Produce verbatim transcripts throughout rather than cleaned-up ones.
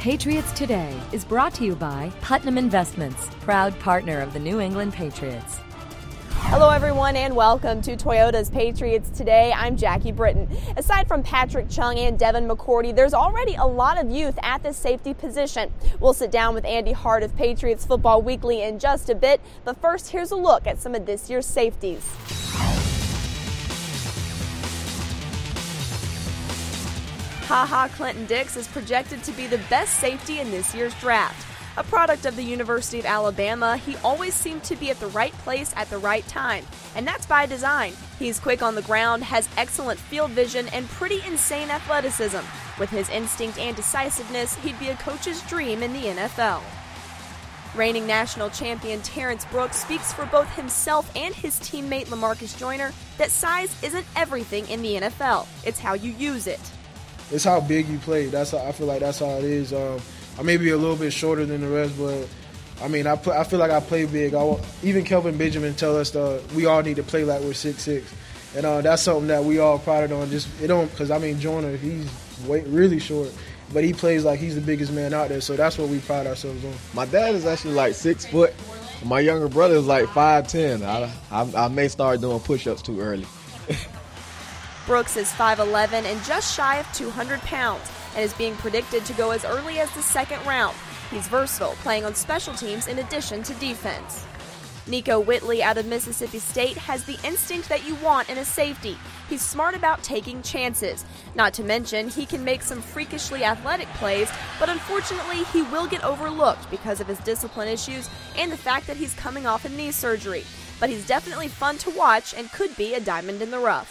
Patriots Today is brought to you by Putnam Investments, proud partner of the New England Patriots. Hello everyone and welcome to Toyota's Patriots Today. I'm Jackie Britton. Aside from Patrick Chung and Devin McCourty, there's already a lot of youth at the safety position. We'll sit down with Andy Hart of Patriots Football Weekly in just a bit, but first here's a look at some of this year's safeties. Ha Ha Clinton-Dix is projected to be the best safety in this year's draft. A product of the University of Alabama, he always seemed to be at the right place at the right time, and that's by design. He's quick on the ground, has excellent field vision, and pretty insane athleticism. With his instinct and decisiveness, he'd be a coach's dream in the N F L. Reigning national champion Terrence Brooks speaks for both himself and his teammate LaMarcus Joyner that size isn't everything in the N F L. It's how you use it. It's how big you play. That's how, I feel like that's how it is. Um, I may be a little bit shorter than the rest, but I mean, I, play, I feel like I play big. I, even Kelvin Benjamin tell us uh, we all need to play like we're six six, and uh, that's something that we all prided on. Just it don't because I mean Joyner, he's way, really short, but he plays like he's the biggest man out there. So that's what we pride ourselves on. My dad is actually like six foot. My younger brother is like five ten. I, I, I may start doing push-ups too early. Brooks is five eleven and just shy of two hundred pounds and is being predicted to go as early as the second round. He's versatile, playing on special teams in addition to defense. Nico Whitley out of Mississippi State has the instinct that you want in a safety. He's smart about taking chances. Not to mention, he can make some freakishly athletic plays, but unfortunately, he will get overlooked because of his discipline issues and the fact that he's coming off a knee surgery. But he's definitely fun to watch and could be a diamond in the rough.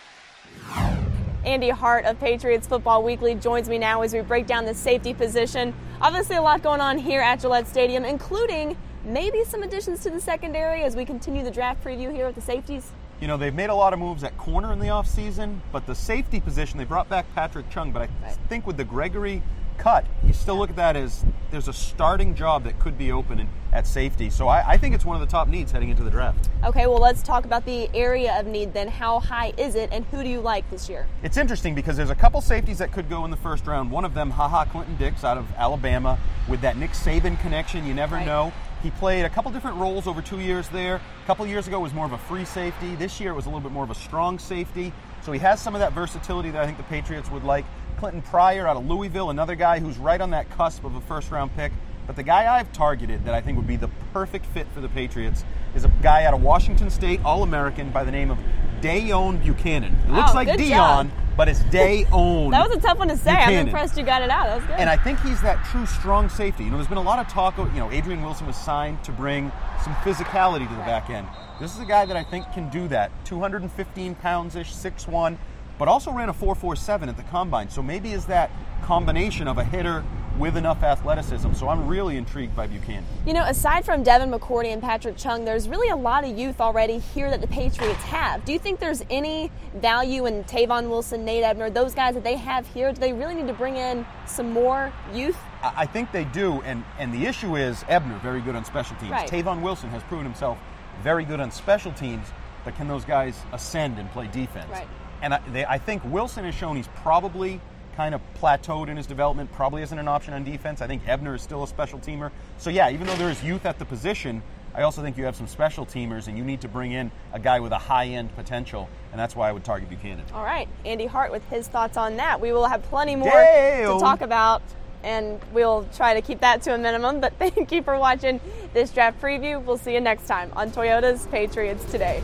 Andy Hart of Patriots Football Weekly joins me now as we break down the safety position. Obviously a lot going on here at Gillette Stadium, including maybe some additions to the secondary as we continue the draft preview here with the safeties. You know, they've made a lot of moves at corner in the offseason, but the safety position, they brought back Patrick Chung, but I right. think with the Gregory cut, you still look at that as there's a starting job that could be open in, at safety. So I, I think it's one of the top needs heading into the draft. Okay, well, let's talk about the area of need then. How high is it, and who do you like this year? It's interesting because there's a couple safeties that could go in the first round. One of them, Ha Ha Clinton-Dix out of Alabama, with that Nick Saban connection. You never right. know. He played a couple different roles over two years there. A couple years ago it was more of a free safety. This year it was a little bit more of a strong safety. So he has some of that versatility that I think the Patriots would like. Clinton Pryor out of Louisville, another guy who's right on that cusp of a first-round pick. But the guy I've targeted that I think would be the perfect fit for the Patriots is a guy out of Washington State, All-American, by the name of Dayon Buchanan. It looks oh, like good Dion, job. But it's Dayon. That was a tough one to say. Buchanan. I'm impressed you got it out. That was good. And I think he's that true strong safety. You know, there's been a lot of talk, you know, Adrian Wilson was signed to bring some physicality to the back end. This is a guy that I think can do that. two hundred fifteen pounds-ish, six one, but also ran a four four seven at the Combine. So maybe is that combination of a hitter with enough athleticism. So I'm really intrigued by Buchanan. You know, aside from Devin McCourty and Patrick Chung, there's really a lot of youth already here that the Patriots have. Do you think there's any value in Tavon Wilson, Nate Ebner, those guys that they have here? Do they really need to bring in some more youth? I think they do, and, and the issue is Ebner, very good on special teams. Right. Tavon Wilson has proven himself very good on special teams, but can those guys ascend and play defense? Right. And I, they, I think Wilson has shown he's probably kind of plateaued in his development, probably isn't an option on defense. I think Ebner is still a special teamer. So yeah, even though there is youth at the position, I also think you have some special teamers and you need to bring in a guy with a high-end potential, and that's why I would target Buchanan. All right, Andy Hart with his thoughts on that. We will have plenty more Damn. to talk about, and we'll try to keep that to a minimum, but thank you for watching this draft preview. We'll see you next time on Toyota's Patriots Today.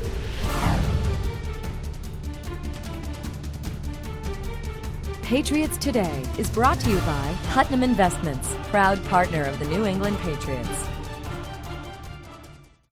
Patriots Today is brought to you by Putnam Investments, proud partner of the New England Patriots.